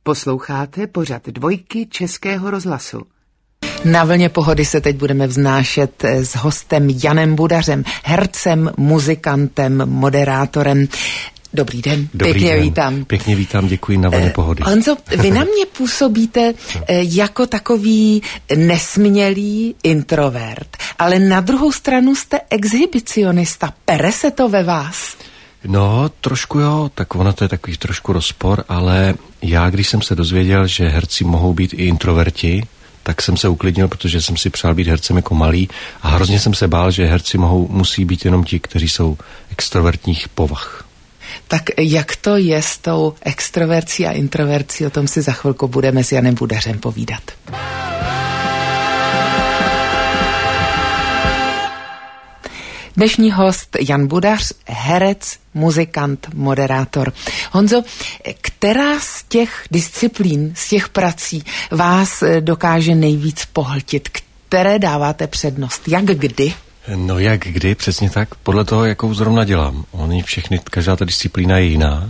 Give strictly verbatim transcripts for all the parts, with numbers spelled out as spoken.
Posloucháte pořad Dvojky Českého rozhlasu. Na vlně pohody se teď budeme vznášet s hostem Janem Budařem, hercem, muzikantem, moderátorem. Dobrý den, Dobrý pěkně den. vítám. Pěkně vítám, děkuji na vlně pohody. Honzo, vy na mě působíte jako takový nesmělý introvert, ale na druhou stranu jste exhibicionista. Pere se to ve vás? No, trošku jo, tak ono to je takový trošku rozpor, ale já, když jsem se dozvěděl, že herci mohou být i introverti, tak jsem se uklidnil, protože jsem si přál být hercem jako malý a hrozně jsem se bál, že herci mohou, musí být jenom ti, kteří jsou extrovertních povah. Tak jak to je s tou extrovercí a introvercí, o tom si za chvilku budeme s Janem Budařem povídat. Dnešní host Jan Budař, herec, muzikant, moderátor. Honzo, která z těch disciplín, z těch prací vás dokáže nejvíc pohltit? Které dáváte přednost? Jak kdy? No jak kdy, přesně tak, podle toho, jakou zrovna dělám. Oni všechny, každá ta disciplína je jiná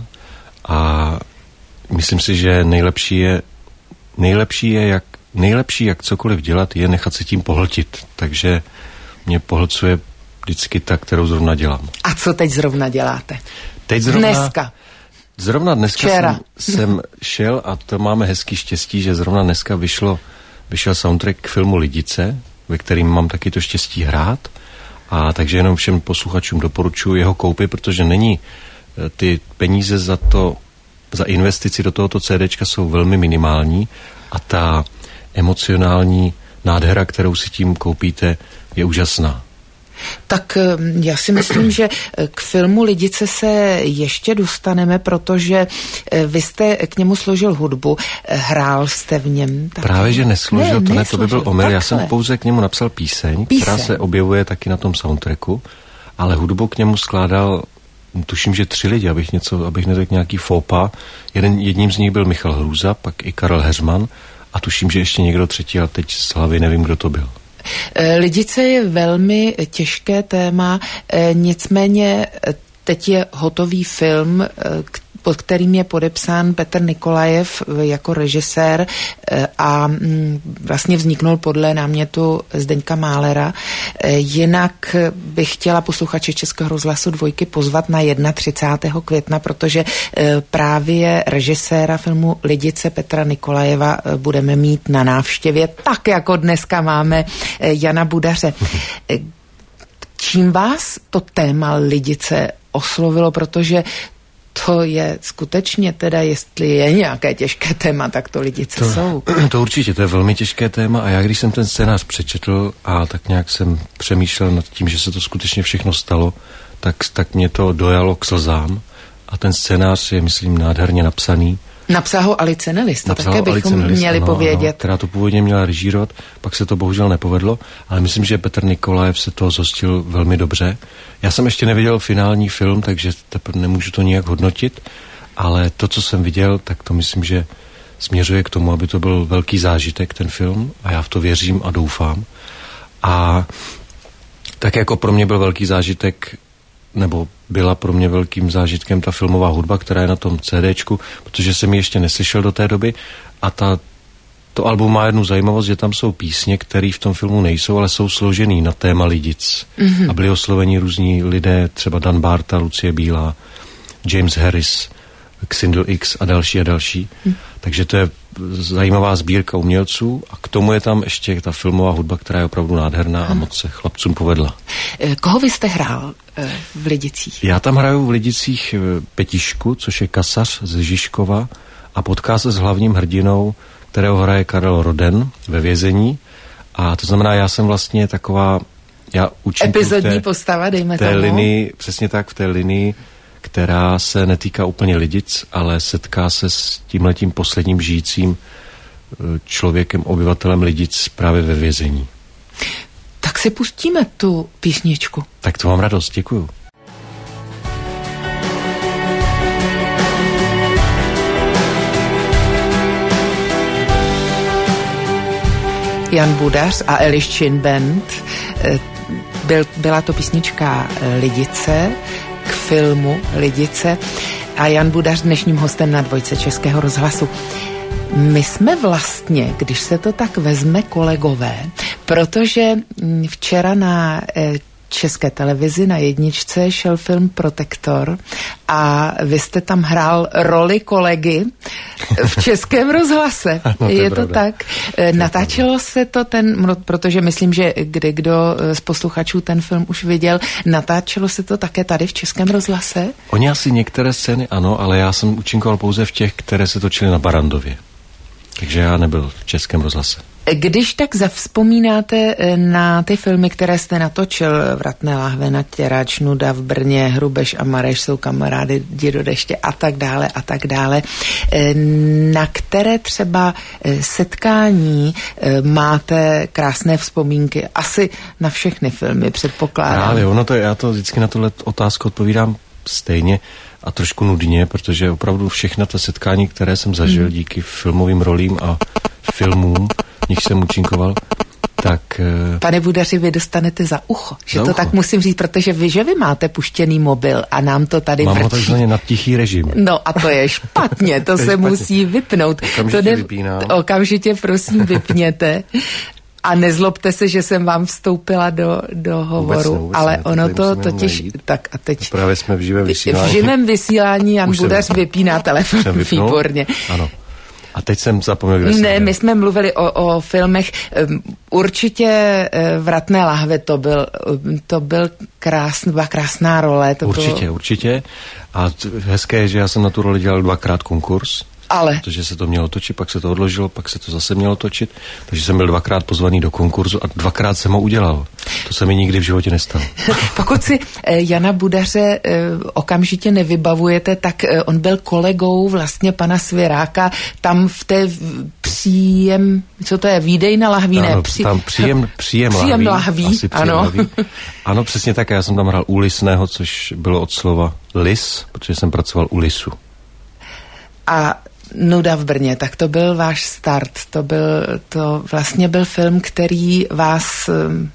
a myslím si, že nejlepší je, nejlepší je, jak, nejlepší jak cokoliv dělat, je nechat se tím pohltit. Takže mě pohlcuje vždycky ta, kterou zrovna dělám. A co teď zrovna děláte? Teď zrovna, dneska. Zrovna dneska Včera. jsem, jsem šel a to máme hezký štěstí, že zrovna dneska vyšlo, vyšel soundtrack k filmu Lidice, ve kterým mám taky to štěstí hrát. A takže jenom všem posluchačům doporučuji jeho koupy, protože není ty peníze za to, za investici do tohoto CDčka jsou velmi minimální a ta emocionální nádhera, kterou si tím koupíte, je úžasná. Tak já si myslím, že k filmu Lidice se ještě dostaneme, protože vy jste k němu složil hudbu, hrál jste v něm taky. Právě, že nesložil, ne, to ne, nesložil, to by byl omyl, já takhle. jsem pouze k němu napsal píseň, Píseň. která se objevuje taky na tom soundtracku, ale hudbu k němu skládal, tuším, že tři lidi, abych něco, abych neřekl nějaký fópa. Jeden, jedním z nich byl Michal Hrůza, pak i Karel Heřman a tuším, že ještě někdo třetí, ale teď z hlavy nevím, kdo to byl. Lidice je velmi těžké téma, nicméně teď je hotový film, pod kterým je podepsán Petr Nikolajev jako režisér a vlastně vzniknul podle námětu Zdeňka Málera. Jinak bych chtěla posluchače Českého rozhlasu Dvojky pozvat na třicátého prvního května, protože právě režiséra filmu Lidice Petra Nikolajeva budeme mít na návštěvě, tak jako dneska máme Jana Budaře. Čím vás to téma Lidice oslovilo, protože to je skutečně teda, jestli je nějaké těžké téma, tak to Lidice to, jsou. To určitě, to je velmi těžké téma a já když jsem ten scénář přečetl a tak nějak jsem přemýšlel nad tím, že se to skutečně všechno stalo, tak, tak mě to dojalo k slzám a ten scénář je, myslím, nádherně napsaný. Napsal ho Alice Nellis, to Napsal také bychom Alice Nellis, měli ano, povědět. Ano, která to původně měla režírovat, pak se to bohužel nepovedlo, ale myslím, že Petr Nikolajev se toho zhostil velmi dobře. Já jsem ještě neviděl finální film, takže teprve nemůžu to nijak hodnotit, ale to, co jsem viděl, tak to myslím, že směřuje k tomu, aby to byl velký zážitek, ten film, a já v to věřím a doufám. A tak jako pro mě byl velký zážitek, nebo byla pro mě velkým zážitkem ta filmová hudba, která je na tom CDčku, protože jsem ji ještě neslyšel do té doby a ta, to album má jednu zajímavost, že tam jsou písně, které v tom filmu nejsou, ale jsou složený na téma Lidic. Mm-hmm. A byli osloveni různí lidé, třeba Dan Barta, Lucie Bílá, James Harris, Xindl X a další a další. Mm. Takže to je zajímavá sbírka umělců a k tomu je tam ještě ta filmová hudba, která je opravdu nádherná a moc se chlapcům povedla. Koho vy jste hrál v Lidicích? Já tam hraju v Lidicích Petišku, což je kasař z Žižkova a potká se s hlavním hrdinou, kterého hraje Karel Roden ve vězení. A to znamená, já jsem vlastně taková, já učím epizodní té, postava, dejme té tomu. linii, přesně tak, v té linii, která se netýká úplně Lidic, ale setká se s tímhletím posledním žijícím člověkem, obyvatelem Lidic právě ve vězení. Tak si pustíme tu písničku. Tak to mám radost, děkuju. Jan Budař a Eliš Chin Band. Byl, byla to písnička Lidice k filmu Lidice a Jan Budař dnešním hostem na Dvojce Českého rozhlasu. My jsme vlastně, když se to tak vezme, kolegové, protože včera na České televizi na jedničce šel film Protektor a vy jste tam hrál roli kolegy v Českém rozhlase. No, je to, to tak? Natáčelo se to ten, protože myslím, že kde kdo z posluchačů ten film už viděl, natáčelo se to také tady v Českém rozhlase? Oni asi některé scény ano, ale já jsem účinkoval pouze v těch, které se točily na Barrandově. Takže já nebyl v Českém rozhlase. Když tak zavzpomínáte na ty filmy, které jste natočil, Vratné lahve na Těráč, Nuda v Brně, Hrubeš a Mareš jsou kamarády, Jdi do deště a tak dále a tak dále, na které třeba setkání máte krásné vzpomínky? Asi na všechny filmy, předpokládám. Právě, ono to, já to vždycky na tuhle otázku odpovídám stejně a trošku nudně, protože opravdu všechna ta setkání, které jsem zažil hmm. díky filmovým rolím a filmům, v nich jsem účinkoval, tak... Pane Budaři, vy dostanete za ucho, že za to ucho. Tak musím říct, protože vy, že vy máte puštěný mobil a nám to tady Mám vrčí. ho takzvaně na tichý režim. No a to je špatně, to, to se špatně. Musí vypnout. Okamžitě to ne... vypínám. Okamžitě prosím vypněte. A nezlobte se, že jsem vám vstoupila do, do hovoru, vůbec ne, vůbec ale ne, ono to totiž... Tak a teď... Právě jsme v živém vysílání. V živém vysílání Jan Budař vypíná telefon, výborně. Ano. A teď jsem zapomněl, kde jsem. Ne, my jsme mluvili o, o filmech. Určitě Vratné lahve, to byl, to byl krásn, byla krásná role. To určitě, bylo... určitě. A hezké je, že já jsem na tu roli dělal dvakrát konkurs. Ale. Protože se to mělo točit, pak se to odložilo, pak se to zase mělo točit. Takže jsem byl dvakrát pozvaný do konkurzu a dvakrát jsem ho udělal. To se mi nikdy v životě nestalo. Pokud si Jana Budaře okamžitě nevybavujete, tak on byl kolegou vlastně pana Svěráka tam v té příjem, co to je, výdej na lahví, ne? Ano, Při... tam příjem, příjem, příjem lahví. lahví, Asi příjem ano. lahví. Ano, přesně tak. Já jsem tam hrál u Lisného, což bylo od slova lis, protože jsem pracoval u lisu. A Nuda v Brně, tak to byl váš start, to byl, to vlastně byl film, který vás,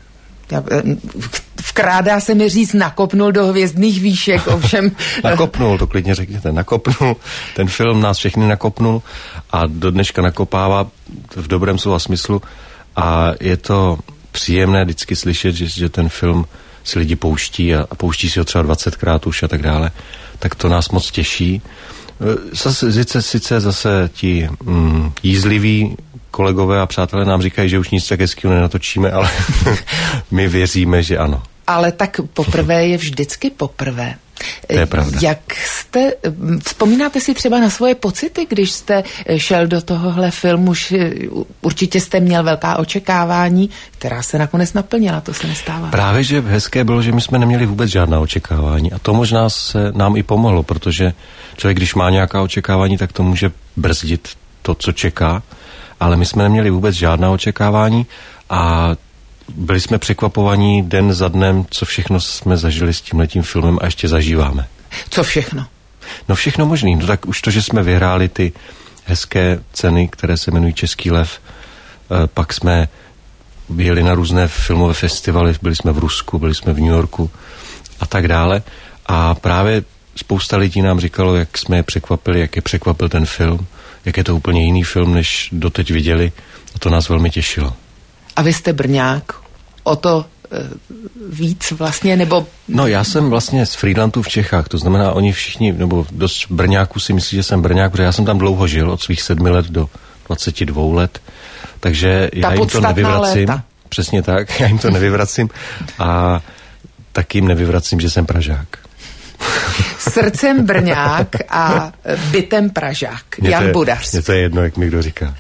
vkrádá se mi říct, nakopnul do hvězdných výšek, ovšem... nakopnul, to klidně řekněte, nakopnul, ten film nás všechny nakopnul a do dneška nakopává v dobrém slova smyslu a je to příjemné vždycky slyšet, že, že ten film si lidi pouští a, a pouští si ho třeba dvacetkrát už a tak dále, tak to nás moc těší. Zase, sice, sice zase ti mm, jízliví kolegové a přátelé nám říkají, že už nic tak hezkýho nenatočíme, ale my věříme, že ano. Ale tak poprvé je vždycky poprvé. To je pravda. Jak jste, vzpomínáte si třeba na svoje pocity, když jste šel do tohohle filmu, určitě jste měl velká očekávání, která se nakonec naplnila, to se nestává. Právě, že hezké bylo, že my jsme neměli vůbec žádná očekávání a to možná se nám i pomohlo, protože člověk, když má nějaká očekávání, tak to může brzdit to, co čeká, ale my jsme neměli vůbec žádná očekávání a byli jsme překvapovaní den za dnem, co všechno jsme zažili s tímhletím filmem a ještě zažíváme. Co všechno? No všechno možný. No tak už to, že jsme vyhráli ty hezké ceny, které se jmenují Český lev, e, pak jsme jeli na různé filmové festivaly, byli jsme v Rusku, byli jsme v New Yorku a tak dále. A právě spousta lidí nám říkalo, jak jsme je překvapili, jak je překvapil ten film, jak je to úplně jiný film, než doteď viděli a to nás velmi těšilo. A vy jste Brňák, o to e, víc vlastně, nebo... No já jsem vlastně z Frýdlantu v Čechách, to znamená oni všichni, nebo dost Brňáků si myslí, že jsem Brňák, protože já jsem tam dlouho žil, od svých sedmi let do dvaceti dvou let, takže já jim to nevyvracím. Léta. Přesně tak, já jim to nevyvracím a tak jim nevyvracím, že jsem Pražák. Srdcem Brňák a bytem Pražák. Mě Jan je, Budař. Mně to je jedno, jak mi kdo říká.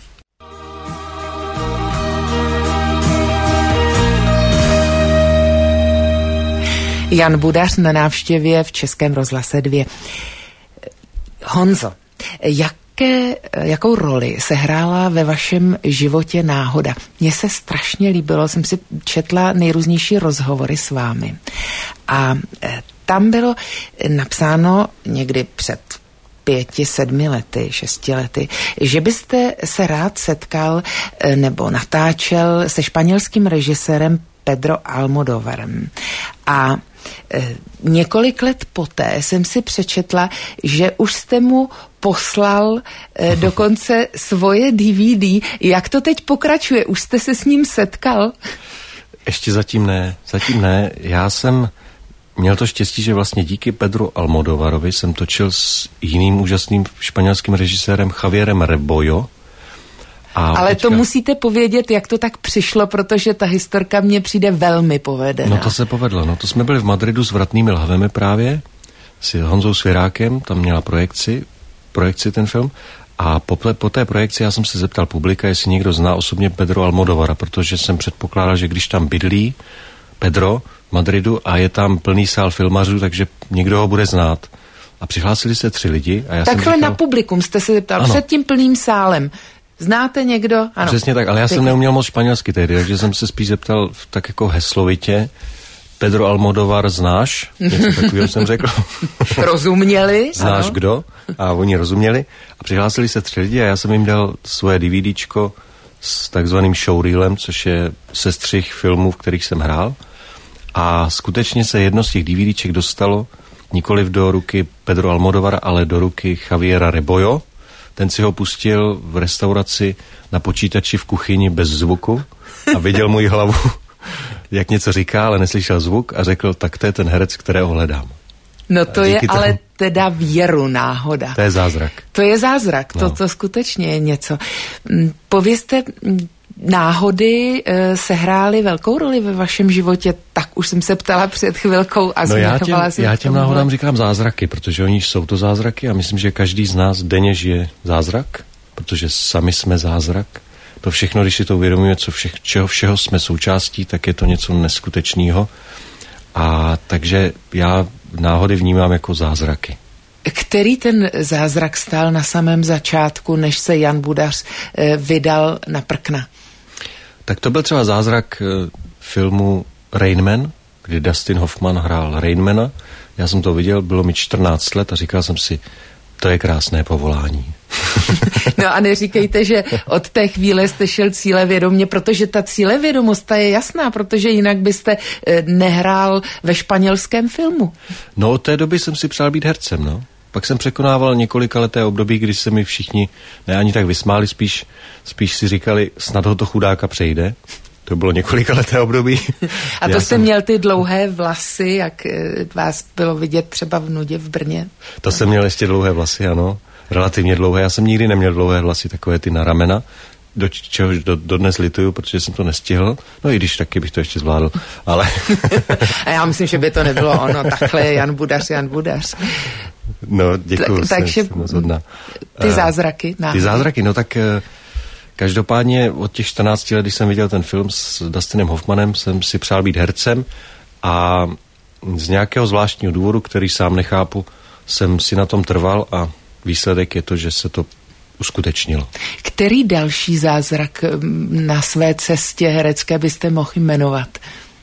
Jan Budař na návštěvě v Českém rozhlase dva. Honzo, jaké, jakou roli se hrála ve vašem životě náhoda? Mně se strašně líbilo, jsem si četla nejrůznější rozhovory s vámi. A tam bylo napsáno někdy před pěti, sedmi lety, šesti lety, že byste se rád setkal nebo natáčel se španělským režisérem Pedro Almodóvarem. A e, několik let poté jsem si přečetla, že už jste mu poslal eh, dokonce svoje D V D. Jak to teď pokračuje? Už jste se s ním setkal? Ještě zatím ne, zatím ne. Já jsem měl to štěstí, že vlastně díky Pedru Almodovarovi jsem točil s jiným úžasným španělským režisérem Javierem Rebollo. A Ale teďka... to musíte povědět, jak to tak přišlo, protože ta historka mně přijde velmi povedená. No to se povedlo. No to jsme byli v Madridu s Vratnými lahvemi právě, s Honzou Svěrákem, tam měla projekci, projekci ten film. A po, po té projekci já jsem se zeptal publika, jestli někdo zná osobně Pedro Almodovara, protože jsem předpokládal, že když tam bydlí Pedro v Madridu a je tam plný sál filmařů, takže někdo ho bude znát. A přihlásili se tři lidi. A já Takhle jsem říkal, na publikum jste se zeptal, ano. Před tím plným sálem. Znáte někdo? Ano. Přesně tak, ale já jsem neuměl moc španělsky tehdy, takže jsem se spíš zeptal tak jako heslovitě, Pedro Almodovar znáš? Něco takového jsem řekl. Rozuměli? Znáš ano. kdo? A oni rozuměli. A přihlásili se tři lidi a já jsem jim dal svoje DVDčko s takzvaným showreelem, což je sestřih filmů, v kterých jsem hrál. A skutečně se jedno z těch DVDček dostalo nikoliv do ruky Pedro Almodovara, ale do ruky Javiera Rebollo. Ten si ho pustil v restauraci na počítači v kuchyni bez zvuku a viděl můj hlavu, jak něco říká, ale neslyšel zvuk a řekl, tak to je ten herec, kterého hledám. No to je tomu... ale teda věru náhoda. To je zázrak. To je zázrak, no. to, to skutečně je něco. Povězte, náhody e, sehrály velkou roli ve vašem životě, tak už jsem se ptala před chvilkou a no já těm, jsem já těm náhodám říkám zázraky, protože oni jsou to zázraky a myslím, že každý z nás denně žije zázrak, protože sami jsme zázrak. To všechno, když si to uvědomíme, co všech, čeho všeho jsme součástí, tak je to něco neskutečného. A takže já náhody vnímám jako zázraky. Který ten zázrak stál na samém začátku, než se Jan Budař e, vydal na prkna? Tak to byl třeba zázrak e, filmu Rain Man, kdy Dustin Hoffman hrál Rainmana. Já jsem to viděl, bylo mi čtrnáct let a říkal jsem si, to je krásné povolání. No a neříkejte, že od té chvíle jste šel cílevědomě, protože ta cílevědomost ta je jasná, protože jinak byste e, nehrál ve španělském filmu. No od té doby jsem si přál být hercem, no. Pak jsem překonával několika leté období, kdy se mi všichni ne ani tak vysmáli, spíš, spíš si říkali, snad ho to chudáka přejde. To bylo několika leté období. A to Já jste jsem... měl ty dlouhé vlasy, jak vás bylo vidět třeba v Nudě v Brně? To jsem měl ještě dlouhé vlasy, ano. Relativně dlouhé. Já jsem nikdy neměl dlouhé vlasy, takové ty na ramena, do čehož do, dodnes lituju, protože jsem to nestihl. No i když taky bych to ještě zvládl, ale... A já myslím, že by to nebylo ono. Takhle je Jan Budař, Jan Budař. No, děkuju. Ta, takže ty zázraky. Náhodě. Ty zázraky, no tak každopádně od těch čtrnácti let, když jsem viděl ten film s Dustinem Hoffmanem, jsem si přál být hercem a z nějakého zvláštního důvodu, který sám nechápu, jsem si na tom trval a výsledek je to, že se to uskutečnilo. Který další zázrak na své cestě herecké byste mohl jmenovat?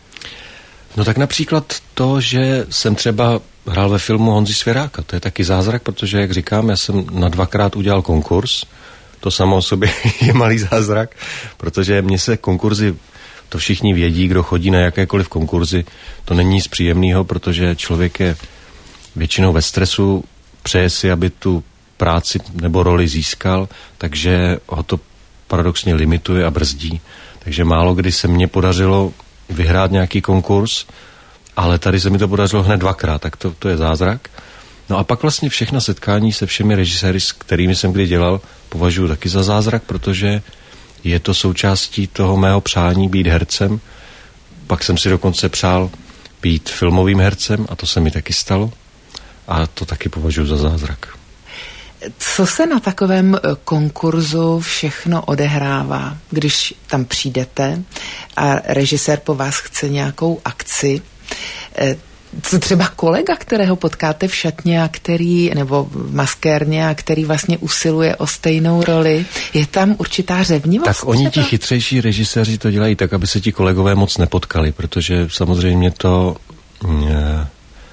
No tak například to, že jsem třeba hrál ve filmu Honzy Svěráka. To je taky zázrak, protože, jak říkám, já jsem na dvakrát udělal konkurs. To samo o sobě je malý zázrak, protože mně se konkurzy, to všichni vědí, kdo chodí na jakékoliv konkurzy, to není nic příjemného, protože člověk je většinou ve stresu, přeje si, aby tu práci nebo roli získal, takže ho to paradoxně limituje a brzdí. Takže málo kdy se mně podařilo vyhrát nějaký konkurs, ale tady se mi to podařilo hned dvakrát, tak to, to je zázrak. No a pak vlastně všechna setkání se všemi režiséry, s kterými jsem kdy dělal, považuji taky za zázrak, protože je to součástí toho mého přání být hercem. Pak jsem si dokonce přál být filmovým hercem a to se mi taky stalo. A to taky považuji za zázrak. Co se na takovém konkurzu všechno odehrává, když tam přijdete a režisér po vás chce nějakou akci? Co třeba kolega, kterého potkáte v šatně a který, nebo v maskérně a který vlastně usiluje o stejnou roli, je tam určitá řevnivost? Tak oni ti chytřejší režiséři to dělají tak, aby se ti kolegové moc nepotkali, protože samozřejmě to je,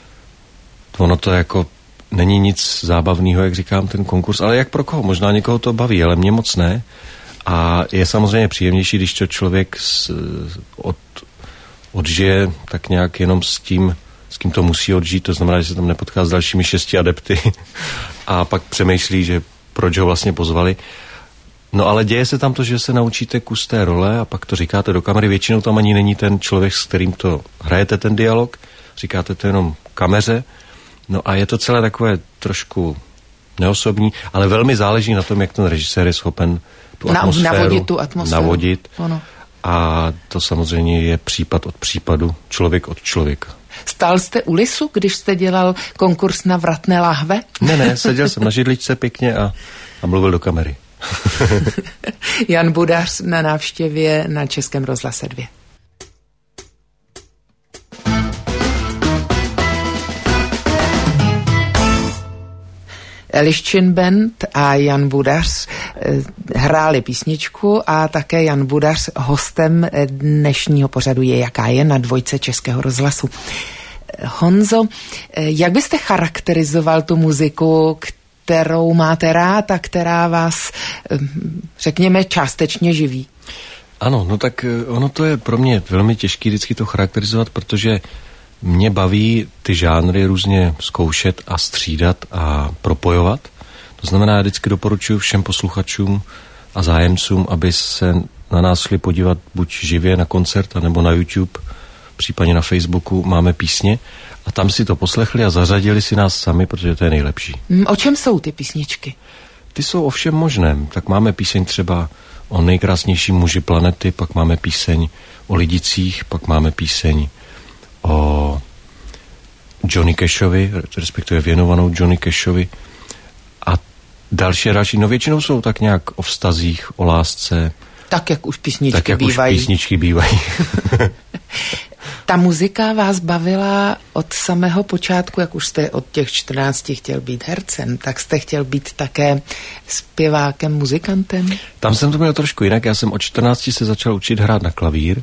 ono to jako není nic zábavného, jak říkám, ten konkurs, ale jak pro koho? Možná někoho to baví, ale mě moc ne. A je samozřejmě příjemnější, když to člověk z, od, odžije tak nějak jenom s tím s kým to musí odžít, to znamená, že se tam nepotká s dalšími šesti adepty a pak přemýšlí, že proč ho vlastně pozvali. No ale děje se tam to, že se naučíte kus té role a pak to říkáte do kamery. Většinou tam ani není ten člověk, s kterým to hrajete ten dialog, říkáte to jenom kameře. No a je to celé takové trošku neosobní, ale velmi záleží na tom, jak ten režisér je schopen tu na, atmosféru navodit tu atmosféru. Navodit. Ono. A to samozřejmě je případ od případu, člověk od člověka. Stál jste u Lisu, když jste dělal konkurs na vratné láhve? Ne, ne, seděl jsem na židličce pěkně a, a mluvil do kamery. Jan Budař na návštěvě na Českém rozhlase dva. Eliščin Band a Jan Budař hráli písničku a také Jan Budař hostem dnešního pořadu Je jaká je na dvojce Českého rozhlasu. Honzo, jak byste charakterizoval tu muziku, kterou máte rád a která vás, řekněme, částečně živí? Ano, no tak ono to je pro mě velmi těžké vždycky to charakterizovat, protože mě baví ty žánry různě zkoušet a střídat a propojovat. To znamená, já vždycky doporučuji všem posluchačům a zájemcům, aby se na nás šli podívat buď živě na koncert, nebo na YouTube, případně na Facebooku máme písně a tam si to poslechli a zařadili si nás sami, protože to je nejlepší. O čem jsou ty písničky? Ty jsou o všem možném. Tak máme píseň třeba o nejkrásnějším muži planety, pak máme píseň o lidicích, pak máme píseň o Johnny Cashovi, respektive věnovanou Johnny Cashovi a další a další. No většinou jsou tak nějak o vztazích, o lásce. Tak, jak už písničky tak, jak bývají. Už písničky bývají. Ta muzika vás bavila od samého počátku, jak už jste od těch čtrnácti chtěl být hercem, tak jste chtěl být také zpěvákem, muzikantem? Tam jsem to měl trošku jinak. Já jsem od čtrnácti se začal učit hrát na klavír.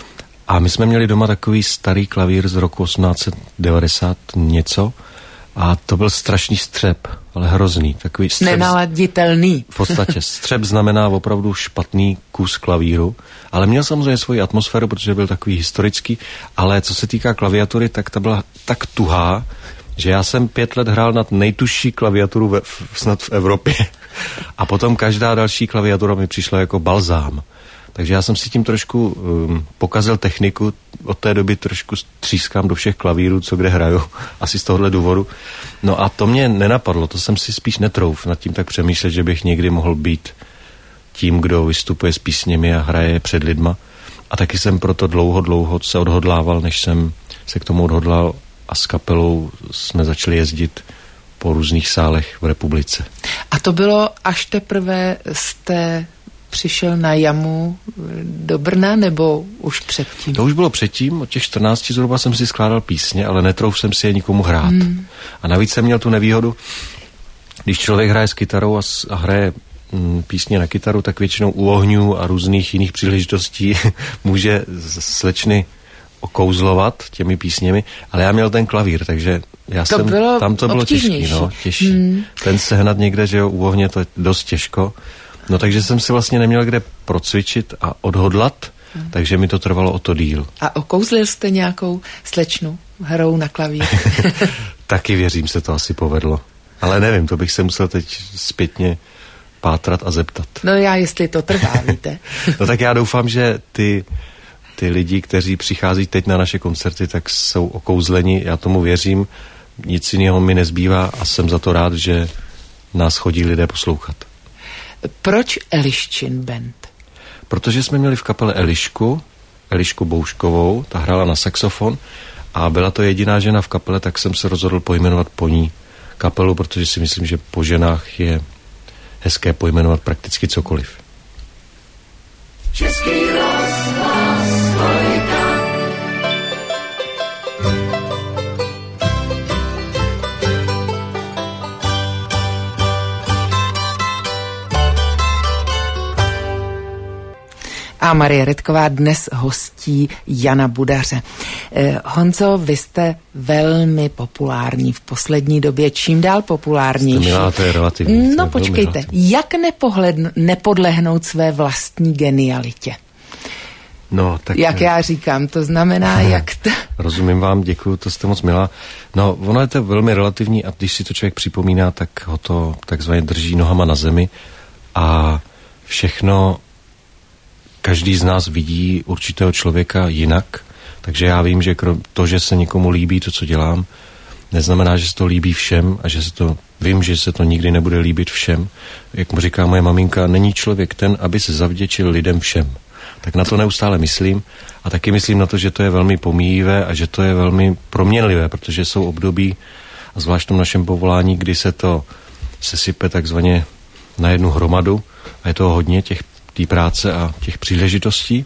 A my jsme měli doma takový starý klavír z roku osmnáct set devadesát něco a to byl strašný střep, ale hrozný. Takový střep. Nenaladitelný. V podstatě střep znamená opravdu špatný kus klavíru, ale měl samozřejmě svoji atmosféru, protože byl takový historický, ale co se týká klaviatury, tak ta byla tak tuhá, že já jsem pět let hrál nad nejtužší klaviaturu ve, snad v Evropě a potom každá další klaviatura mi přišla jako balzám. Takže já jsem si tím trošku um, pokazil techniku, od té doby trošku třískám do všech klavírů, co kde hraju, asi z tohohle důvodu. No a to mě nenapadlo, to jsem si spíš netrouf nad tím tak přemýšlet, že bych někdy mohl být tím, kdo vystupuje s písněmi a hraje před lidma. A taky jsem proto dlouho, dlouho se odhodlával, než jsem se k tomu odhodlal a s kapelou jsme začali jezdit po různých sálech v republice. A to bylo až teprve jste přišel na jamu do Brna, nebo už předtím? To už bylo předtím, od těch čtrnácti zhruba jsem si skládal písně, ale netrouf jsem si je nikomu hrát. Hmm. A navíc jsem měl tu nevýhodu, když člověk hraje s kytarou a, s, a hraje mm, písně na kytaru, tak většinou u ohňů a různých jiných příležitostí může slečny okouzlovat těmi písněmi, ale já měl ten klavír, takže já to jsem, bylo tam to bylo těžký, no, těžší. Hmm. Ten sehnat někde, že jo, u ohně to je dost těžko. No takže jsem si vlastně neměl kde procvičit a odhodlat, hmm. takže mi to trvalo o to díl. A okouzlil jste nějakou slečnu hrou na klavír? Taky věřím, se to asi povedlo. Ale nevím, to bych se musel teď zpětně pátrat a zeptat. No já, jestli to trvá, víte. No tak já doufám, že ty, ty lidi, kteří přichází teď na naše koncerty, tak jsou okouzleni, já tomu věřím, nic jiného mi nezbývá a jsem za to rád, že nás chodí lidé poslouchat. Proč Eliščin Band? Protože jsme měli v kapele Elišku, Elišku Bouškovou, ta hrála na saxofon a byla to jediná žena v kapele, tak jsem se rozhodl pojmenovat po ní kapelu, protože si myslím, že po ženách je hezké pojmenovat prakticky cokoliv. Český rozhlas dvojka. A Marie Redková dnes hostí Jana Budaře. Eh, Honzo, vy jste velmi populární v poslední době, čím dál populárnější. Milá, to je relativní. No počkejte, jak nepodlehnout své vlastní genialitě? No, tak... Jak já říkám, to znamená, jak... T... Rozumím vám, děkuju, to jste moc milá. No, ono je to velmi relativní a když si to člověk připomíná, tak ho to takzvaně drží nohama na zemi a všechno, každý z nás vidí určitého člověka jinak, takže já vím, že to, že se někomu líbí to, co dělám, neznamená, že se to líbí všem a že se to, vím, že se to nikdy nebude líbit všem. Jak mu říká moje maminka, není člověk ten, aby se zavděčil lidem všem. Tak na to neustále myslím a taky myslím na to, že to je velmi pomíjivé a že to je velmi proměnlivé, protože jsou období, a zvlášť v tom našem povolání, kdy se to sesype takzvaně na jednu hromadu a je toho hodně těch té práce a těch příležitostí.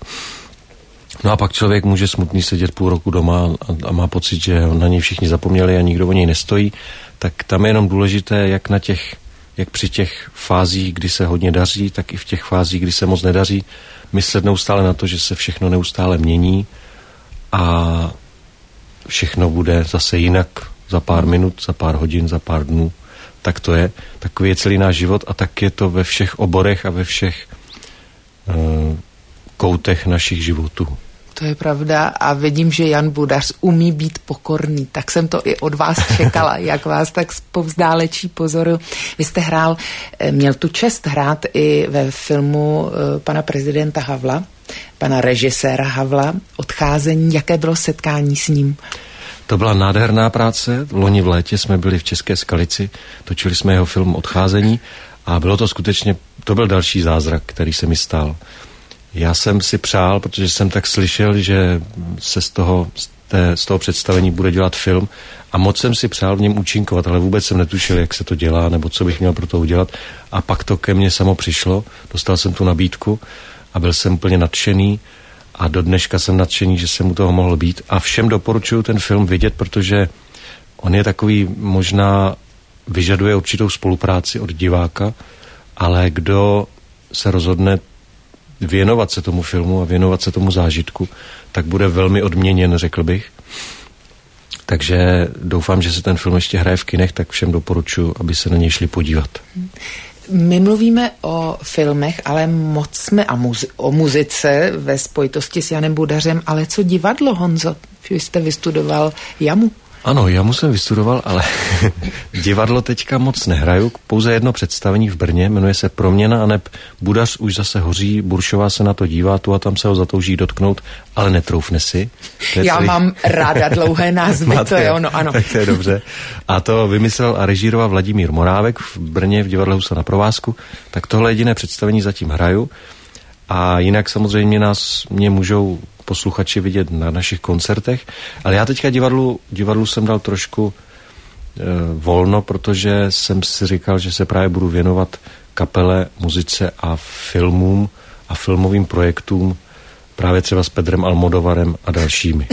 No a pak člověk může smutný sedět půl roku doma a, a má pocit, že na něj všichni zapomněli a nikdo o něj nestojí, tak tam je jenom důležité, jak na těch, jak při těch fázích, kdy se hodně daří, tak i v těch fázích, kdy se moc nedaří, myslet neustále na to, že se všechno neustále mění a všechno bude zase jinak za pár minut, za pár hodin, za pár dnů. Tak to je. Takový je celý náš život a tak je to ve všech oborech a ve všech uh, koutech našich životů. To je pravda a vidím, že Jan Budař umí být pokorný, tak jsem to i od vás čekala, jak vás tak povzdálečí pozoru. Vy jste hrál, měl tu čest hrát i ve filmu pana prezidenta Havla, pana režiséra Havla, Odcházení. Jaké bylo setkání s ním? To byla nádherná práce. Loni v létě jsme byli v České Skalici, točili jsme jeho film Odcházení a bylo to skutečně, to byl další zázrak, který se mi stal. Já jsem si přál, protože jsem tak slyšel, že se z toho, z, té, z toho představení bude dělat film a moc jsem si přál v něm účinkovat, ale vůbec jsem netušil, jak se to dělá, nebo co bych měl pro to udělat. A pak to ke mně samo přišlo, dostal jsem tu nabídku a byl jsem úplně nadšený a do dneška jsem nadšený, že jsem u toho mohl být. A všem doporučuji ten film vidět, protože on je takový, možná vyžaduje určitou spolupráci od diváka, ale kdo se rozhodne věnovat se tomu filmu a věnovat se tomu zážitku, tak bude velmi odměněn, řekl bych. Takže doufám, že se ten film ještě hraje v kinech, tak všem doporučuji, aby se na něj šli podívat. My mluvíme o filmech, ale moc jsme a muzi- o muzice ve spojitosti s Janem Budařem, ale co divadlo, Honzo? Vy jste vystudoval JAMU. Ano, JAMU jsem vystudoval, ale divadlo teďka moc nehraju. Pouze jedno představení v Brně, jmenuje se Proměna, aneb Budař už zase hoří, Buršová se na to dívá, tu a tam se ho zatouží dotknout, ale netroufne si. Já celý... mám ráda dlouhé názvy, to je ono, ano. Tak to je dobře. A to vymyslel a režíroval Vladimír Morávek v Brně v divadle Husa na provázku, tak tohle jediné představení zatím hraju. A jinak samozřejmě nás, mě můžou posluchači vidět na našich koncertech, ale já teďka divadlu, divadlu jsem dal trošku e, volno, protože jsem si říkal, že se právě budu věnovat kapele, muzice a filmům a filmovým projektům právě třeba s Pedrem Almodovarem a dalšími.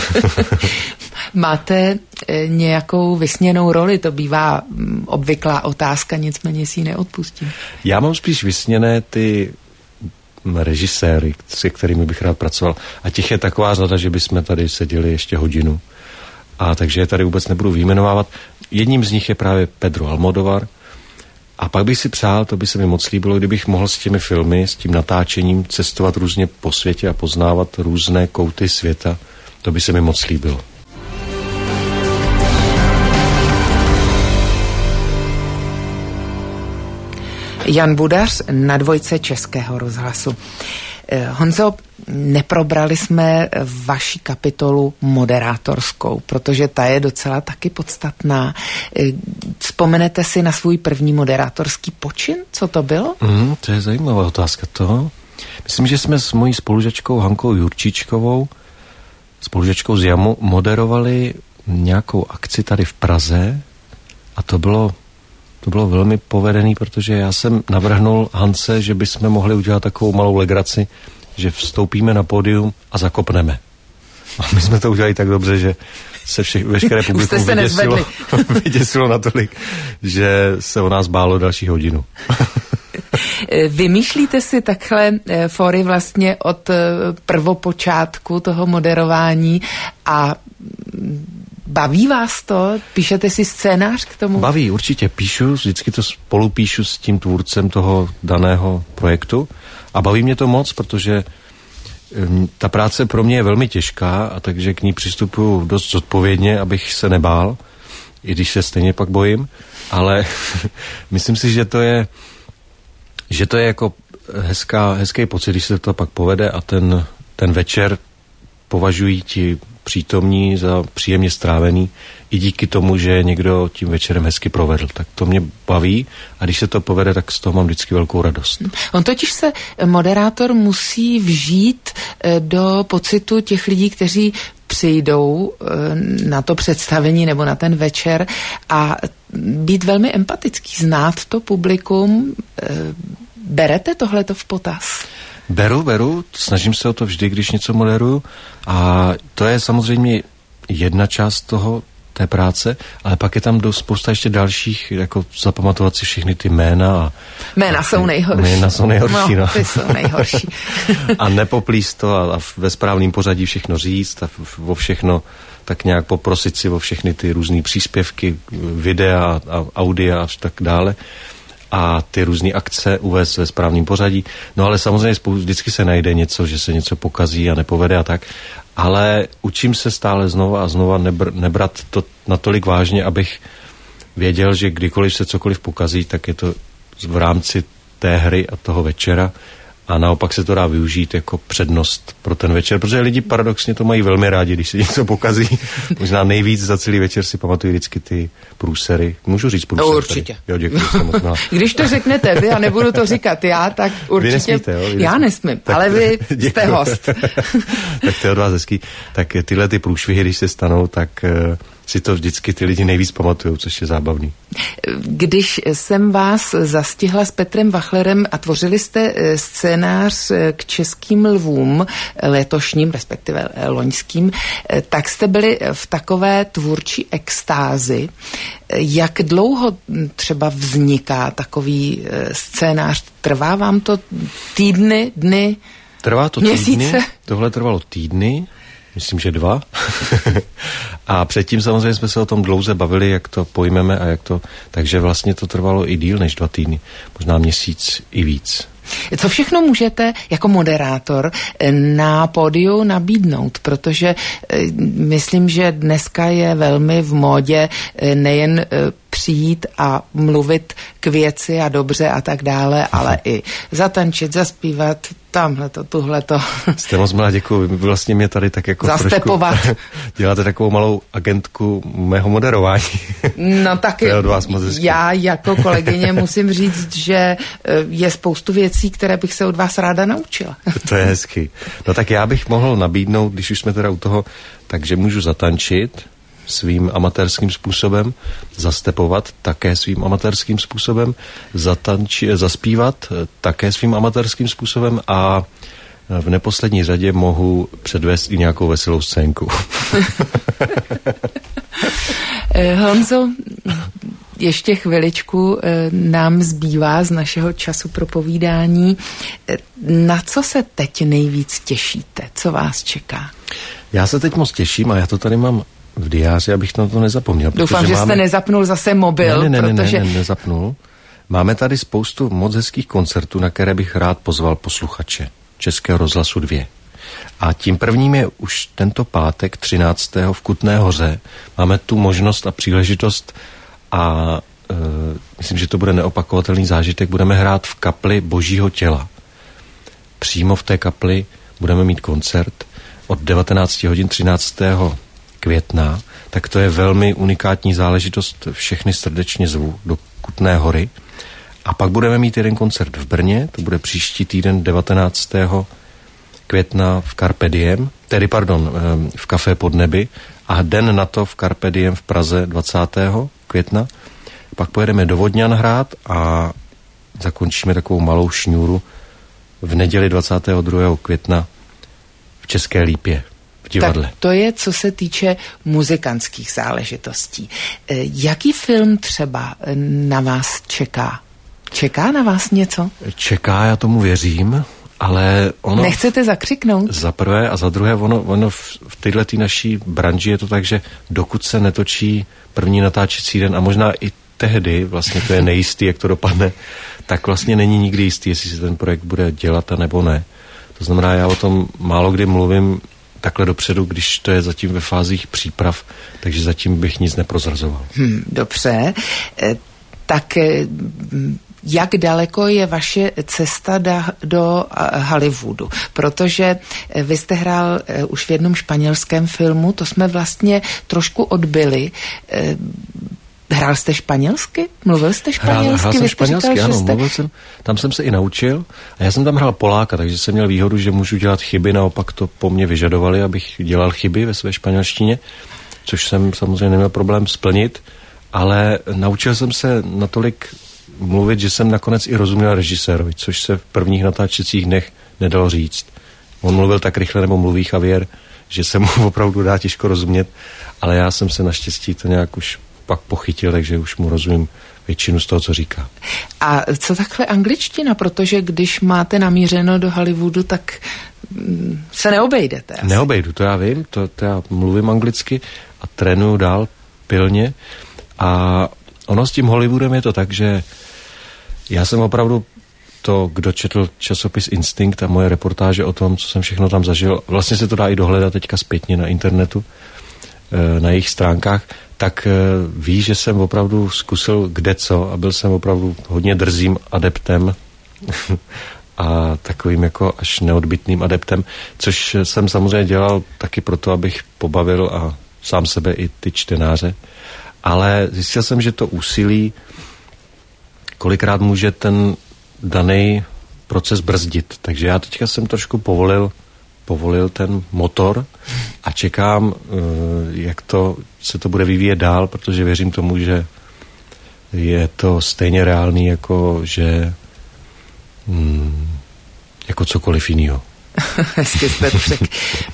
Máte e, nějakou vysněnou roli? To bývá m, obvyklá otázka, nicméně si ji neodpustím. Já mám spíš vysněné ty režiséry, se kterými bych rád pracoval. A těch je taková řada, že bychom tady seděli ještě hodinu. A takže je tady vůbec nebudu vyjmenovávat. Jedním z nich je právě Pedro Almodovar. A pak bych si přál, to by se mi moc líbilo, kdybych mohl s těmi filmy, s tím natáčením cestovat různě po světě a poznávat různé kouty světa. To by se mi moc líbilo. Jan Budař na dvojce Českého rozhlasu. Honzo, neprobrali jsme vaši kapitolu moderátorskou, protože ta je docela taky podstatná. Vzpomenete si na svůj první moderátorský počin? Co to bylo? Mm, to je zajímavá otázka toho. Myslím, že jsme s mojí spolužačkou Hankou Jurčičkovou, spolužačkou z JAMU, moderovali nějakou akci tady v Praze a to bylo To bylo velmi povedený, protože já jsem navrhnul Hance, že bychom mohli udělat takovou malou legraci, že vstoupíme na pódium a zakopneme. A my jsme to udělali tak dobře, že se všech, veškeré publikum vyděsilo, vyděsilo natolik, že se o nás bálo další hodinu. Vymýšlíte si takhle fóry vlastně od prvopočátku toho moderování a baví vás to? Píšete si scénář k tomu? Baví, určitě píšu, vždycky to spolupíšu s tím tvůrcem toho daného projektu a baví mě to moc, protože Ta práce pro mě je velmi těžká, a takže k ní přistupuji dost zodpovědně, abych se nebál, i když se stejně pak bojím, ale myslím si, že to je, že to je jako hezká, hezký pocit, když se to pak povede a ten, ten večer považují ti přítomní za příjemně strávený i díky tomu, že někdo tím večerem hezky provedl. Tak to mě baví a když se to povede, tak z toho mám vždycky velkou radost. On totiž se moderátor musí vžít do pocitu těch lidí, kteří přijdou na to představení nebo na ten večer a být velmi empatický, znát to publikum. Berete tohleto v potaz? Beru, beru, snažím se o to vždy, když něco moderuju a to je samozřejmě jedna část toho, té práce, ale pak je tam dost spousta ještě dalších, jako zapamatovat si všechny ty jména. A, jména a jsou nejhorší. Jména jsou nejhorší, no. no. Ty jsou nejhorší. A nepoplíst to a, a ve správném pořadí všechno říct a vo všechno tak nějak poprosit si o všechny ty různý příspěvky, videa a audia a tak dále. A ty různé akce uvést ve správném pořadí. No ale samozřejmě spoustu, vždycky se najde něco, že se něco pokazí a nepovede a tak. Ale učím se stále znova a znova nebr, nebrat to natolik vážně, abych věděl, že kdykoliv se cokoliv pokazí, tak je to v rámci té hry a toho večera a naopak se to dá využít jako přednost pro ten večer, protože lidi paradoxně to mají velmi rádi, když se něco pokazí. Možná nejvíc za celý večer si pamatují vždycky ty průsery. Můžu říct průsery? No, určitě. Tady? Jo, děkuji. Když to řeknete vy a nebudu to říkat já, tak určitě. Vy nesmíte, jo? Vy já nesmím, tak, ale vy děkuji. Jste host. Tak to je od vás hezký. Tak tyhle ty průšvihy, když se stanou, tak uh, si to vždycky ty lidi nejvíc pamatujou, což je zábavný. Když jsem vás zastihla s Petrem Wachlerem a tvořili jste scénář k Českým lvům letošním, respektive loňským, tak jste byli v takové tvůrčí extázi. Jak dlouho třeba vzniká takový scénář? Trvá vám to týdny, dny, Trvá to měsíce? Týdny. Tohle trvalo týdny. Myslím, že dva. A předtím samozřejmě jsme se o tom dlouze bavili, jak to pojmeme a jak to... Takže vlastně to trvalo i díl než dva týdny. Možná měsíc i víc. Co všechno můžete jako moderátor na pódiu nabídnout? Protože myslím, že dneska je velmi v módě nejen přijít a mluvit k věci a dobře a tak dále, ale i zatančit, zaspívat, tamhleto, tuhleto. Jste moc milá, děkuji. Vy vlastně mě tady tak jako zastepovat. Trošku děláte takovou malou agentku mého moderování. No taky od vás moc hezky. Já jako kolegyně musím říct, že je spoustu věcí, které bych se od vás ráda naučila. To je hezky. No tak já bych mohl nabídnout, když už jsme teda u toho, takže můžu zatančit svým amatérským způsobem, zastepovat také svým amatérským způsobem, zatanči, zaspívat také svým amatérským způsobem a v neposlední řadě mohu předvést i nějakou veselou scénku. Honzo, ještě chviličku nám zbývá z našeho času pro povídání. Na co se teď nejvíc těšíte? Co vás čeká? Já se teď moc těším a já to tady mám v diáři, abych na to nezapomněl. Doufám, že máme... jste nezapnul zase mobil. Ne, ne, ne, protože... ne, ne, nezapnul. Máme tady spoustu moc hezkých koncertů, na které bych rád pozval posluchače Českého rozhlasu dva. A tím prvním je už tento pátek třináctého v Kutné Hoře. Máme tu možnost a příležitost a e, myslím, že to bude neopakovatelný zážitek. Budeme hrát v kapli Božího těla. Přímo v té kapli budeme mít koncert od devatenáct hodin třináctého května, tak to je velmi unikátní záležitost, všechny srdečně zvu do Kutné Hory. A pak budeme mít jeden koncert v Brně, to bude příští týden devatenáctého května v Carpe Diem, tedy pardon, v Café Podneby a den na to v Carpe Diem v Praze dvacátého května. Pak pojedeme do Vodňan hrát a zakončíme takovou malou šňůru v neděli dvacátého druhého května v České Lípě. Divadle. Tak to je, co se týče muzikantských záležitostí. Jaký film třeba na vás čeká? Čeká na vás něco? Čeká, já tomu věřím, ale ono... Nechcete zakřiknout? Za prvé a za druhé, ono, ono v, v této naší branži je to tak, že dokud se netočí první natáčecí den a možná i tehdy, vlastně to je nejistý, jak to dopadne, tak vlastně není nikdy jistý, jestli se ten projekt bude dělat a nebo ne. To znamená, já o tom málo kdy mluvím takhle dopředu, když to je zatím ve fázích příprav, takže zatím bych nic neprozrazoval. Hmm, dobře, e, tak e, jak daleko je vaše cesta da, do Hollywoodu? Protože vy jste hrál e, už v jednom španělském filmu, to jsme vlastně trošku odbyli. E, Hrál jste španělsky? Mluvil jste španělsky? Hrál, hrál jsem španělsky, říkal, ano, jste... mluvil jsem, tam jsem se i naučil a já jsem tam hrál Poláka, takže jsem měl výhodu, že můžu dělat chyby, naopak to po mně vyžadovali, abych dělal chyby ve své španělštině, což jsem samozřejmě neměl problém splnit, ale naučil jsem se natolik mluvit, že jsem nakonec i rozuměl režisérovi, což se v prvních natáčecích dnech nedalo říct. On mluvil tak rychle, nebo mluví Javier, že se mu opravdu dá těžko rozumět, ale já jsem se naštěstí to nějak už pak pochytil, takže už mu rozumím většinu z toho, co říká. A co takhle angličtina? Protože když máte namířeno do Hollywoodu, tak se neobejdete. Asi. Neobejdu, to já vím, to, to já mluvím anglicky a trénuju dál pilně a ono s tím Hollywoodem je to tak, že já jsem opravdu to, kdo četl časopis Instinct a moje reportáže o tom, co jsem všechno tam zažil, vlastně se to dá i dohledat teďka zpětně na internetu, na jejich stránkách, tak ví, že jsem opravdu zkusil kdeco a byl jsem opravdu hodně drzým adeptem a takovým jako až neodbytným adeptem, což jsem samozřejmě dělal taky proto, abych pobavil a sám sebe i ty čtenáře. Ale zjistil jsem, že to úsilí kolikrát může ten daný proces brzdit. Takže já teďka jsem trošku povolil povolil ten motor a čekám, jak to se to bude vyvíjet dál, protože věřím tomu, že je to stejně reálný, jako že hmm, jako cokoliv jinýho. Hezky jste to řekl.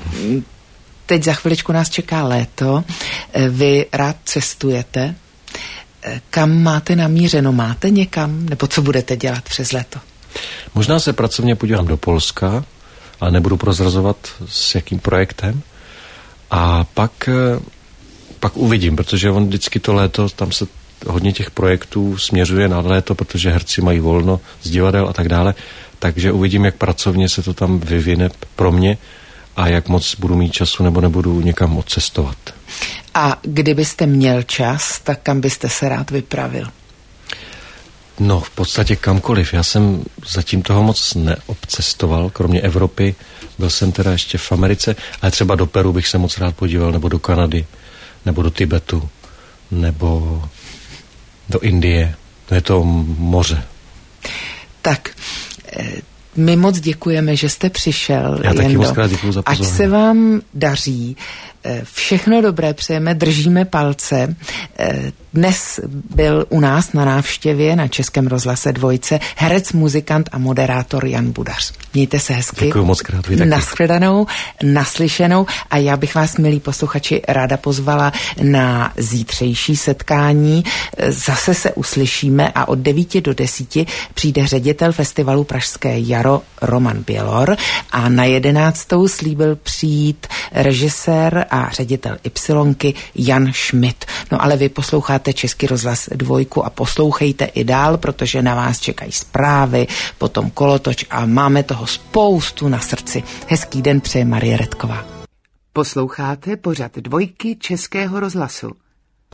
Teď za chviličku nás čeká léto. Vy rád cestujete. Kam máte namířeno? Máte někam? Nebo co budete dělat přes léto? Možná se pracovně podívám do Polska, ale nebudu prozrazovat s jakým projektem. A pak, pak uvidím, protože on vždycky to léto, tam se hodně těch projektů směřuje na léto, protože herci mají volno z divadel a tak dále. Takže uvidím, jak pracovně se to tam vyvine pro mě a jak moc budu mít času nebo nebudu někam odcestovat. A kdybyste měl čas, tak kam byste se rád vypravil? No, v podstatě kamkoliv. Já jsem zatím toho moc neobcestoval, kromě Evropy. Byl jsem teda ještě v Americe, ale třeba do Peru bych se moc rád podíval, nebo do Kanady, nebo do Tibetu, nebo do Indie. To je to moře. Tak, my moc děkujeme, že jste přišel. Já taky moc krát děkuju za pozvání. Ať se vám daří. Všechno dobré přejeme, držíme palce. Dnes byl u nás na návštěvě na Českém rozhlase Dvojce herec, muzikant a moderátor Jan Budař. Mějte se hezky. Děkuju moc krát. Vy taky. Nashledanou, naslyšenou a já bych vás, milí posluchači, ráda pozvala na zítřejší setkání. Zase se uslyšíme a od devíti do desíti přijde ředitel festivalu Pražské jaro Roman Bělor a na jedenáctou slíbil přijít režisér a ředitel Ypsilonky Jan Schmidt. No ale vy posloucháte Český rozhlas Dvojku a poslouchejte i dál, protože na vás čekají zprávy, potom kolotoč a máme toho spoustu na srdci. Hezký den přeje Marie Redková. Posloucháte pořad Dvojky Českého rozhlasu.